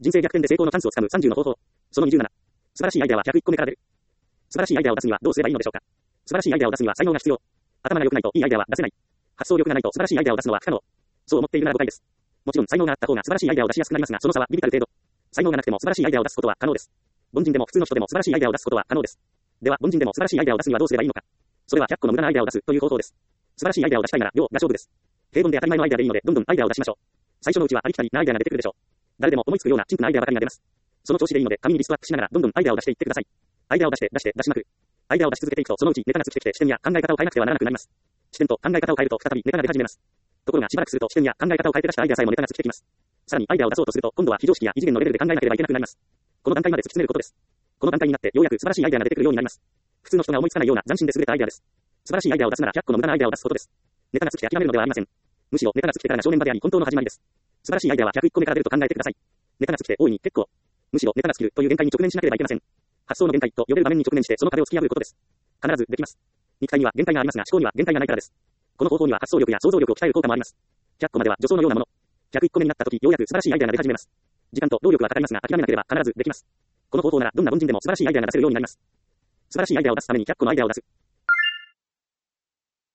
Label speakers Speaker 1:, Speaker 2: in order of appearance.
Speaker 1: 人生逆転で成功のチャンスをつかむ30の方法。その27。素晴らしいアイデアは101個目から出る。素晴らしいアイデアを出すにはどうすればいいのでしょうか。素晴らしいアイデアを出すには才能が必要。頭が良くないといいアイデアは出せない。発想力がないと素晴らしいアイデアを出すのは不可能。そう思っているなら誤解です。もちろん才能があった方が素晴らしいアイデアを出しやすくなりますが、その差は微々たる程度。才能がなくても素晴らしいアイデアを出すことは可能です。凡人でも普通の人でも素晴らしいアイデアを出すことは可能です。では、凡人でも素晴らしいアイデアを出すにはどうすればいいのか。それは100個の無駄なアイデアを出すという方法です。素晴らしいアイデアを出したいなら量が勝負です。平凡で当たり前のアイデアでいいので、どんどんアイデアを出しましょう。最初のうちはありきたりなアイデアが出てくるでしょう。誰でも思いつくような陳腐なアイデアばかりが出ます。その調子でいいので、紙にリストアップしながらどんどんアイデアを出していってください。アイデアを出しまくる。アイデアを出し続けていくと、そのうちネタが尽きてきて視点や考え方を変えなくてはならなくなります。視点と考え方を変えると再びネタが出始めます。ところがしばらくすると視点や考え方を変えて出したアイデアさえもネタが尽きてきます。さらにアイデアを出そうとすると、今度は非常識や異次元のレベルで考えなければいけなくなります。この段階まで突き詰めることです。この段階になってようやく素晴らしいアイデアが出てくるようになります。普通の人が思いつかないような斬新で優れたアイデアです。素晴らしいアイデアを出すなら100個の無駄なアイデアを出すことです。ネタが尽きて諦めるのではありません。むしろネタが尽きてからが正念場であり本当の始まりです。素晴らしいアイデアは101個目から出ると考えてください。ネタが尽きて大いに結構。むしろネタが尽きるという限界に直面しなければいけません。発想の限界と呼べる場面に直面してその壁を突き破ることです。必ずできます。肉体には限界がありますが思考には限界がないからです。この方法には発想力や想像力を鍛える効果もあります。100個までは助走のようなもの。101個目になった時ようやく素晴らしいアイデアが出始めます。時間と労力はかかりますが諦めなければ必ずできます。この方法ならどんな凡人でも素晴らしいアイデアが出せるようになります。素晴らしいアイデアを出すために100個のアイデアを出す。